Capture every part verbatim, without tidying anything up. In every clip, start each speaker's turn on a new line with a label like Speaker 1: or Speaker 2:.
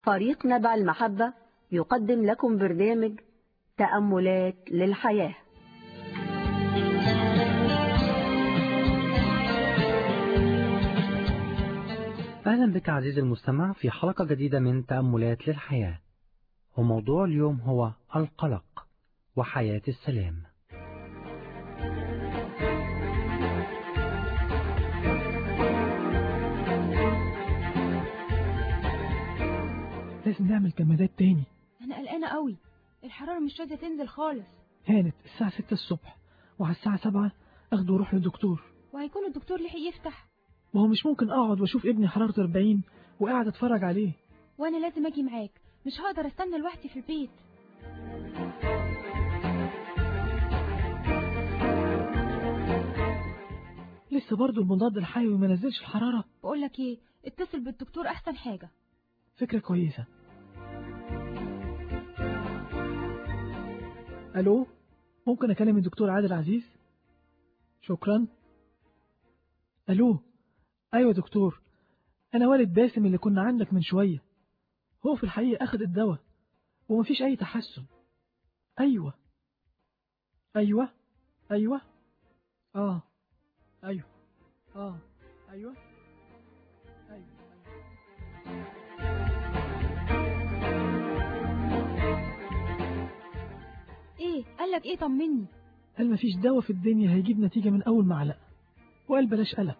Speaker 1: فريق نبع المحبة يقدم لكم برنامج تأملات للحياة.
Speaker 2: أهلا بك عزيزي المستمع في حلقة جديدة من تأملات للحياة، وموضوع اليوم هو القلق وحياة السلام.
Speaker 3: لازم نعمل كمادات تاني.
Speaker 4: أنا قلقانة قوي، الحرارة مش راضية تنزل خالص.
Speaker 3: هانت الساعة ستة الصبح وعلى الساعة سبعة أخده وأروح للدكتور.
Speaker 4: وهيكون الدكتور لحق يفتح؟
Speaker 3: وهو مش ممكن أقعد وأشوف ابني حرارة أربعين وقاعد أتفرج عليه.
Speaker 4: وأنا لازم أجي معاك، مش هقدر أستنى لوحدي في البيت.
Speaker 3: لسه برضو المضاد الحيوي ما نزلش الحرارة.
Speaker 4: بقولك إيه، اتصل بالدكتور أحسن حاجة.
Speaker 3: فكرة كويسة. ألو، ممكن أكلم الدكتور عادل عزيز؟ شكرا. ألو، أيوة دكتور، أنا والد باسم اللي كنا عندك من شوية. هو في الحقيقة أخذ الدواء ومفيش أي تحسن. أيوة أيوة أيوة آه أيوة آه أيوة أيوة, أيوة.
Speaker 4: إيه قالك إيه؟ طمني.
Speaker 3: قال مفيش دواء في الدنيا هيجيب نتيجة من أول معلقة، وقال بلاش قلق.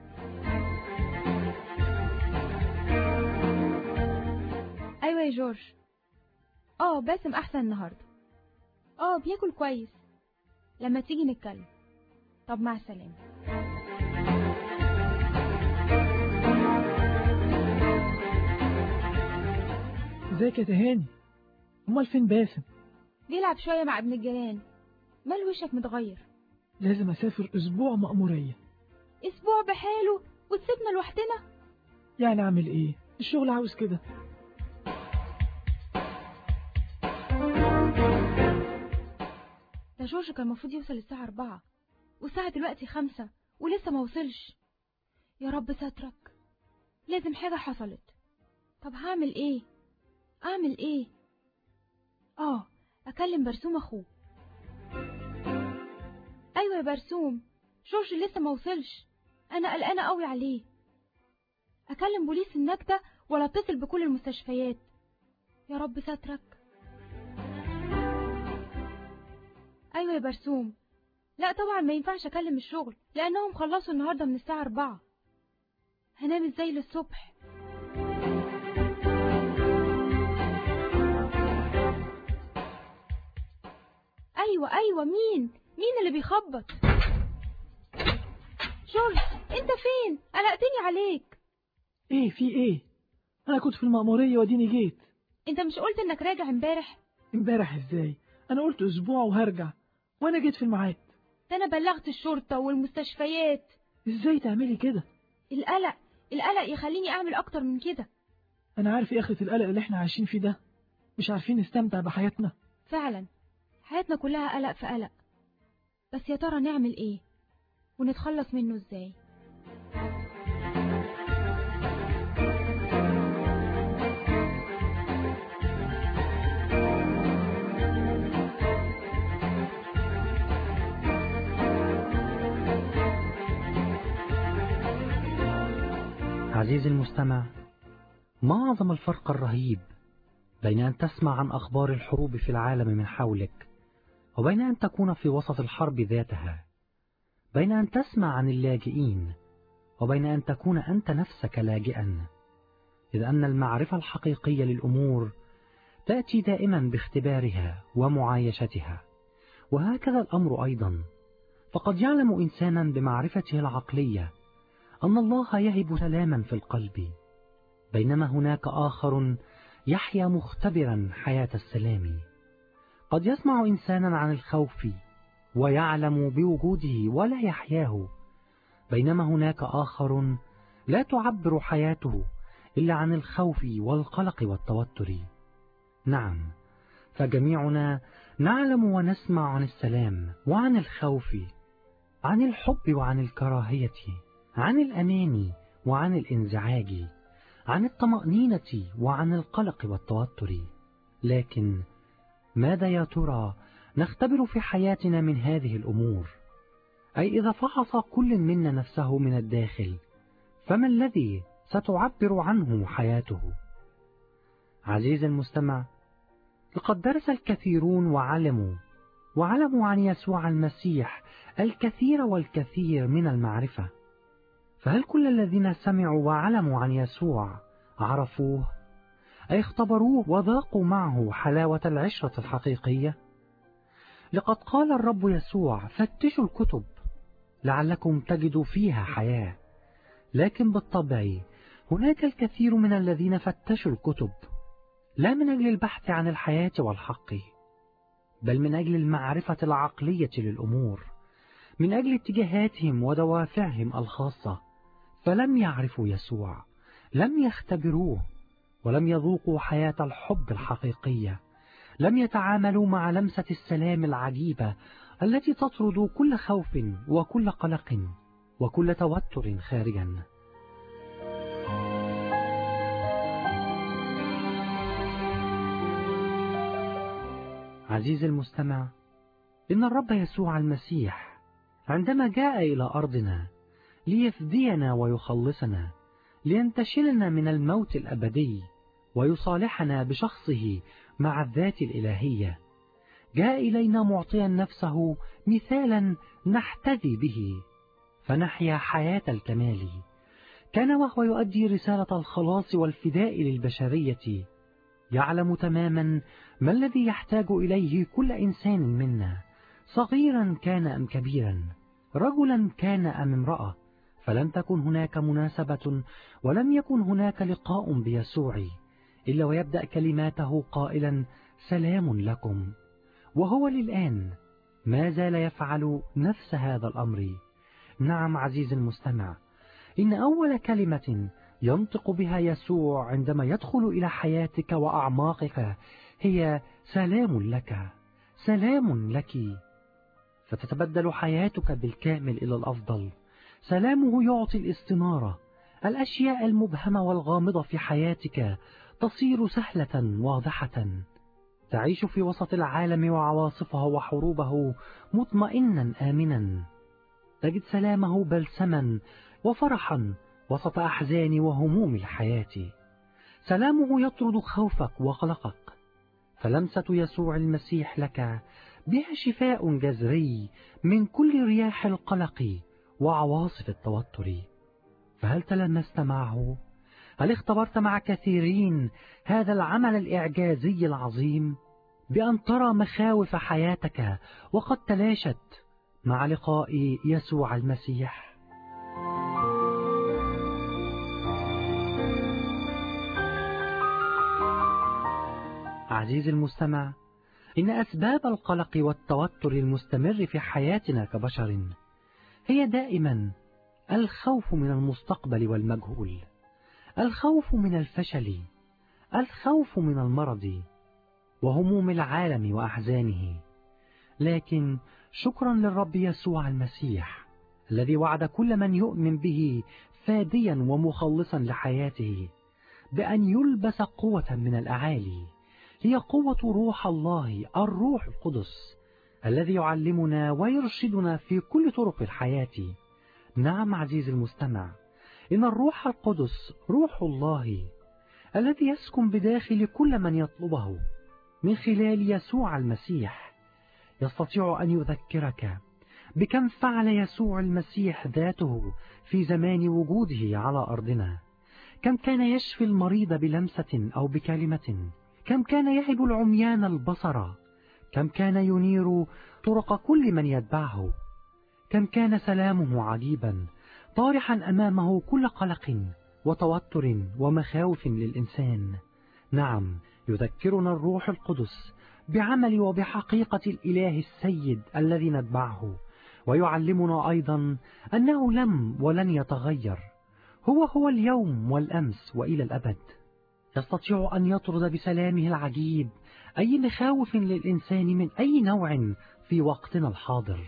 Speaker 4: أيوة يا جورج. آه باسم أحسن النهاردة، آه بياكل كويس. لما تيجي نتكلم. طب مع السلامة.
Speaker 3: ازيك يا تهاني؟ امال فين باسم؟
Speaker 4: بيلعب شوية مع ابن الجيران. مال وشك متغير؟
Speaker 3: لازم اسافر اسبوع مأمورية.
Speaker 4: اسبوع بحاله وتسيبنا لوحدنا؟
Speaker 3: يعني اعمل ايه، الشغل عاوز كده.
Speaker 4: ده جورج كان المفروض يوصل الساعة أربعة والساعة دلوقتي خمسة ولسه ما وصلش. يا رب سترك، لازم حاجة حصلت. طب هعمل ايه؟ اعمل ايه؟ اه اكلم برسوم اخوه. ايوه يا برسوم، جورج لسه ما وصلش، انا قلقانه قوي عليه. اكلم بوليس النجدة ولا اتصل بكل المستشفيات؟ يا رب سترك. ايوه يا برسوم، لا طبعا ما ينفعش اكلم الشغل لانهم خلصوا النهارده من الساعه أربعة. هنام ازاي للصبح؟ ايوه ايوه مين مين اللي بيخبط؟ جورج انت فين؟ قلقتني عليك.
Speaker 3: ايه في ايه؟ انا كنت في المأمورية وديني جيت.
Speaker 4: انت مش قلت انك راجع امبارح؟
Speaker 3: امبارح ازاي؟ انا قلت اسبوع وهرجع وانا جيت في الميعاد.
Speaker 4: ده انا بلغت الشرطة والمستشفيات.
Speaker 3: ازاي تعملي كده؟
Speaker 4: القلق القلق يخليني اعمل اكتر من كده.
Speaker 3: انا عارف ايه اخرة القلق اللي احنا عايشين فيه ده، مش عارفين نستمتع بحياتنا.
Speaker 4: فعلا حياتنا كلها قلق في قلق، بس يا ترى نعمل ايه ونتخلص منه ازاي؟
Speaker 2: عزيزي المستمع، ما أعظم الفرق الرهيب بين أن تسمع عن أخبار الحروب في العالم من حولك وبين أن تكون في وسط الحرب ذاتها، بين أن تسمع عن اللاجئين وبين أن تكون أنت نفسك لاجئا، إذ أن المعرفة الحقيقية للأمور تأتي دائما باختبارها ومعايشتها. وهكذا الأمر أيضا، فقد يعلم إنسانا بمعرفته العقلية أن الله يهب سلاما في القلب، بينما هناك آخر يحيا مختبرا حياة السلام. قد يسمع إنسانا عن الخوف ويعلم بوجوده ولا يحياه، بينما هناك آخر لا تعبر حياته إلا عن الخوف والقلق والتوتر. نعم، فجميعنا نعلم ونسمع عن السلام وعن الخوف، عن الحب وعن الكراهية، عن الأمان وعن الانزعاج، عن الطمأنينة وعن القلق والتوتر. لكن ماذا يا ترى نختبر في حياتنا من هذه الأمور؟ أي إذا فحص كل منا نفسه من الداخل، فما الذي ستعبر عنه حياته؟ عزيزي المستمع، لقد درس الكثيرون وعلموا وعلموا عن يسوع المسيح الكثير والكثير من المعرفة، فهل كل الذين سمعوا وعلموا عن يسوع عرفوه؟ أي اختبروه وذاقوا معه حلاوة العشرة الحقيقية؟ لقد قال الرب يسوع: فتشوا الكتب لعلكم تجدوا فيها حياة. لكن بالطبع هناك الكثير من الذين فتشوا الكتب لا من أجل البحث عن الحياة والحق، بل من أجل المعرفة العقلية للأمور، من أجل اتجاهاتهم ودوافعهم الخاصة، فلم يعرفوا يسوع، لم يختبروه، ولم يذوقوا حياة الحب الحقيقية، لم يتعاملوا مع لمسة السلام العجيبة التي تطرد كل خوف وكل قلق وكل توتر خارجا. عزيزي المستمع، إن الرب يسوع المسيح عندما جاء إلى أرضنا ليفدينا ويخلصنا، لينتشلنا من الموت الأبدي ويصالحنا بشخصه مع الذات الإلهية، جاء إلينا معطيا نفسه مثالا نحتذي به فنحيا حياة الكمال. كان وهو يؤدي رسالة الخلاص والفداء للبشرية يعلم تماما ما الذي يحتاج إليه كل إنسان منا، صغيرا كان أم كبيرا، رجلا كان أم امرأة، فلم تكن هناك مناسبة ولم يكن هناك لقاء بيسوع إلا ويبدأ كلماته قائلا: سلام لكم. وهو للآن ما زال يفعل نفس هذا الأمر. نعم عزيزي المستمع، إن أول كلمة ينطق بها يسوع عندما يدخل إلى حياتك وأعماقك هي سلام لك، سلام لك، فتتبدل حياتك بالكامل إلى الأفضل. سلامه يعطي الاستنارة، الأشياء المبهمة والغامضة في حياتك تصير سهلة واضحة، تعيش في وسط العالم وعواصفه وحروبه مطمئنا آمنا، تجد سلامه بلسما وفرحا وسط أحزان وهموم الحياة. سلامه يطرد خوفك وقلقك، فلمسة يسوع المسيح لك بها شفاء جذري من كل رياح القلق وعواصف التوتر. فهل تلمست معه؟ هل اختبرت مع كثيرين هذا العمل الإعجازي العظيم بأن ترى مخاوف حياتك وقد تلاشت مع لقاء يسوع المسيح؟ عزيزي المستمع، إن أسباب القلق والتوتر المستمر في حياتنا كبشر هي دائما الخوف من المستقبل والمجهول، الخوف من الفشل، الخوف من المرض وهموم العالم وأحزانه. لكن شكرا للرب يسوع المسيح الذي وعد كل من يؤمن به فاديا ومخلصا لحياته بأن يلبس قوة من الأعالي، هي قوة روح الله الروح القدس الذي يعلمنا ويرشدنا في كل طرق الحياة. نعم عزيزي المستمع، إن الروح القدس روح الله الذي يسكن بداخل كل من يطلبه من خلال يسوع المسيح، يستطيع أن يذكرك بكم فعل يسوع المسيح ذاته في زمان وجوده على أرضنا، كم كان يشفي المريض بلمسة أو بكلمة، كم كان يهب العميان البصر، كم كان ينير طرق كل من يتبعه، كم كان سلامه عجيبا طارحا أمامه كل قلق وتوتر ومخاوف للإنسان. نعم، يذكرنا الروح القدس بعمل وبحقيقة الإله السيد الذي نتبعه، ويعلمنا أيضا أنه لم ولن يتغير، هو هو اليوم والأمس وإلى الأبد. يستطيع أن يطرد بسلامه العجيب أي مخاوف للإنسان من أي نوع في وقتنا الحاضر.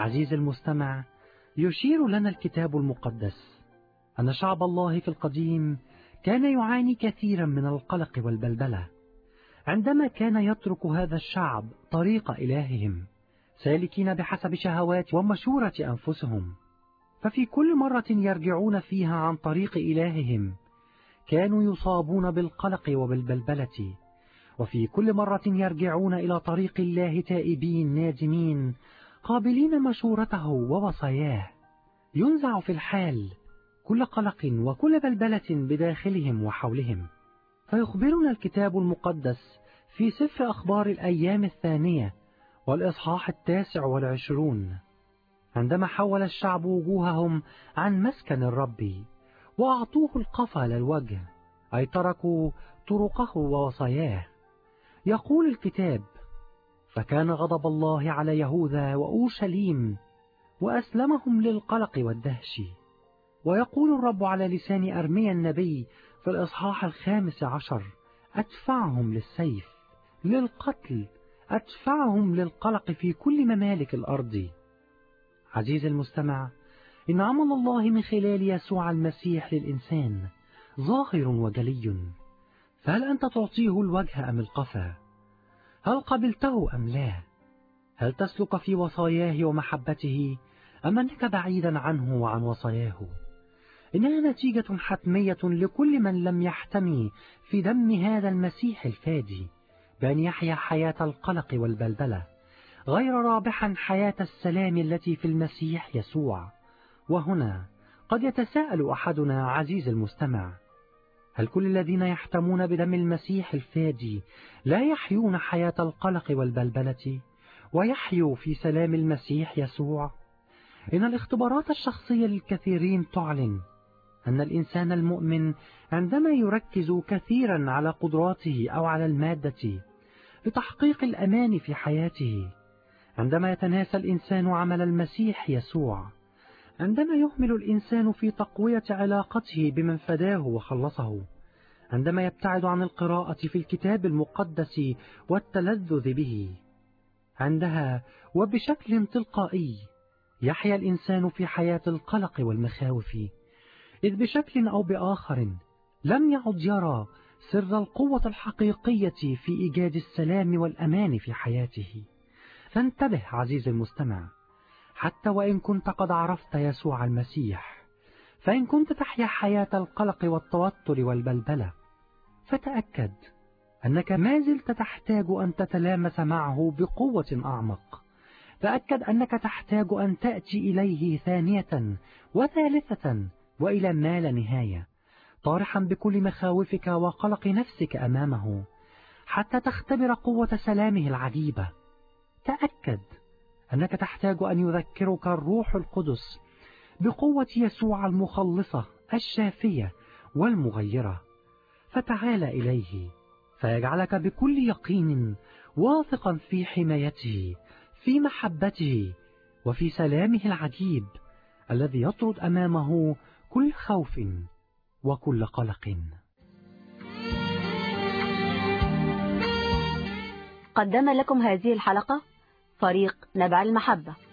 Speaker 2: عزيزي المستمع، يشير لنا الكتاب المقدس أن شعب الله في القديم كان يعاني كثيرا من القلق والبلبلة، عندما كان يترك هذا الشعب طريق إلههم سالكين بحسب شهوات ومشورة أنفسهم. ففي كل مرة يرجعون فيها عن طريق إلههم كانوا يصابون بالقلق وبالبلبلة، وفي كل مرة يرجعون إلى طريق الله تائبين نادمين قابلين مشورته ووصاياه، ينزع في الحال كل قلق وكل بلبلة بداخلهم وحولهم. فيخبرنا الكتاب المقدس في سفر أخبار الأيام الثانية والإصحاح التاسع والعشرون: عندما حول الشعب وجوههم عن مسكن الرب وأعطوه القفا للوجه، أي تركوا طرقه ووصاياه، يقول الكتاب: فكان غضب الله على يهوذا وأورشليم وأسلمهم للقلق والدهش. ويقول الرب على لسان أرميا النبي في الإصحاح الخامس عشر: أدفعهم للسيف، للقتل، أدفعهم للقلق في كل ممالك الأرض. عزيزي المستمع، إن عمل الله من خلال يسوع المسيح للإنسان ظاهر وجلي، فهل أنت تعطيه الوجه أم القفا؟ هل قبلته أم لا؟ هل تسلك في وصاياه ومحبته أم أنك بعيدا عنه وعن وصاياه؟ إنها نتيجة حتمية لكل من لم يحتمي في دم هذا المسيح الفادي بأن يحيا حياة القلق والبلبلة، غير رابحا حياة السلام التي في المسيح يسوع. وهنا قد يتساءل أحدنا عزيز المستمع: هل كل الذين يحتمون بدم المسيح الفادي لا يحيون حياة القلق والبلبلة ويحيوا في سلام المسيح يسوع؟ إن الاختبارات الشخصية للكثيرين تعلن أن الإنسان المؤمن عندما يركز كثيرا على قدراته أو على المادة لتحقيق الأمان في حياته، عندما يتناسى الإنسان عمل المسيح يسوع، عندما يهمل الإنسان في تقوية علاقته بمن فداه وخلصه، عندما يبتعد عن القراءة في الكتاب المقدس والتلذذ به، عندها وبشكل تلقائي يحيا الإنسان في حياة القلق والمخاوف، إذ بشكل أو بآخر لم يعد يرى سر القوة الحقيقية في إيجاد السلام والأمان في حياته. فانتبه عزيزي المستمع، حتى وإن كنت قد عرفت يسوع المسيح، فإن كنت تحيا حياة القلق والتوتر والبلبلة، فتأكد أنك ما زلت تحتاج أن تتلامس معه بقوة أعمق. تأكد أنك تحتاج أن تأتي إليه ثانية وثالثة وإلى ما لا نهاية، طارحا بكل مخاوفك وقلق نفسك أمامه حتى تختبر قوة سلامه العجيبة. تأكد أنك تحتاج أن يذكرك الروح القدس بقوة يسوع المخلصة الشافية والمغيرة، فتعال إليه فيجعلك بكل يقين واثقا في حمايته، في محبته، وفي سلامه العجيب الذي يطرد أمامه كل خوف وكل قلق.
Speaker 1: قدم لكم هذه الحلقة فريق نبع المحبة.